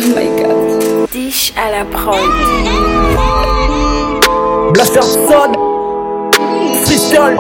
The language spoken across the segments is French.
my god. Dish à la prod. Blasterson, freestyle.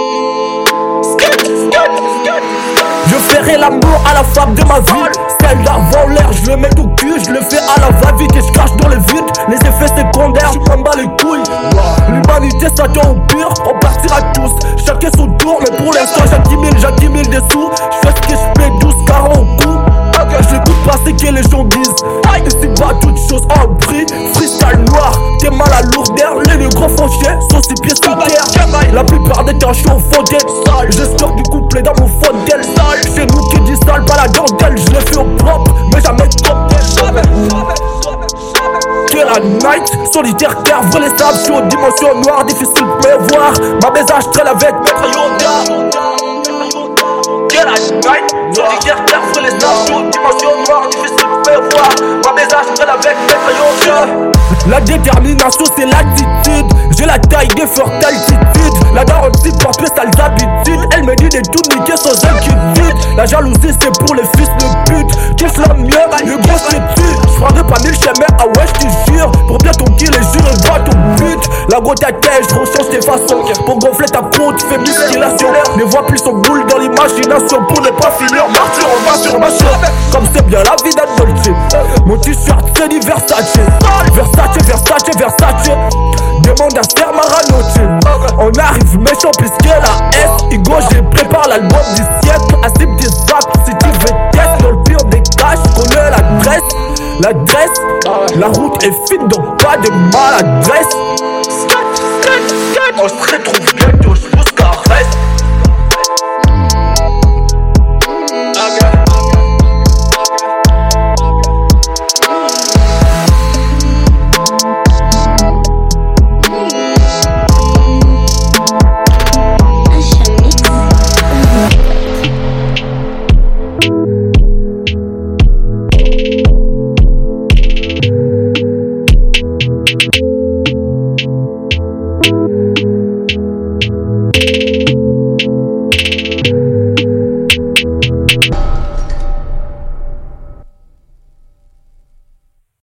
Je ferai l'amour à la femme de ma vie. Celle d'avant l'air, je le mets au cul. Je le fais à la va-vite et je crache dans le vide. Les effets secondaires, je m'en bats les couilles. L'humanité s'attend au pire, on partira tous. Chacun son tour, mais pour l'instant j'accumule des sous. Je fais ce que je fais, 12 carats au cou. J'écoute pas ce que les gens disent. Ici pas toutes choses en prix. Freestyle noir, t'es mal à lourdeur. Les gros font chier, sont 6 pieds sous terre. La plupart des temps je suis au fond d'elle. Je sors du couplet dans mon fond d'elle. C'est nous qui dit sale, pas la dentelle. Je le fais au propre, mais jamais comme elle. Que la night, solitaire, terre, vrai les sables. Je suis aux dimensions noires, difficile de prévoir. Ma baisage traîne avec Maître Yoda. Que la night, solitaire, terre, vrai les sables. Je suis aux dimensions noires, difficile de prévoir. Ma baisage traîne avec Maître Yoda. La détermination c'est l'attitude. J'ai la taille des fortes altitudes. La daronne c'est porte mes sales habitudes. Elle me dit de tout niquer sans inquiétude. La jalousie c'est pour les fils de pute. Qui se mieux, le gros c'est tu. J'prendrai pas 1000 chemins, ah ouais j'te jure. Pour bien ton kill et jure et droit au but. La goutte à tête, j'rechange tes façons. Pour gonfler ta côte, fais musculation. Ne vois plus son boule dans l'imagination. Pour ne pas finir martyr, on va sur ma chaîne. Comme c'est bien la vie d'un Dolce. Mon t-shirt c'est du Versace. Versace. Demande à faire Maranoche. On arrive méchant puisque la S. Hugo, j'ai prépare l'album du siècle. Assis des actes si tu veux test. Dans le pire des caches, connais l'adresse. La route est fine donc pas de maladresse. On se retrouve bientôt.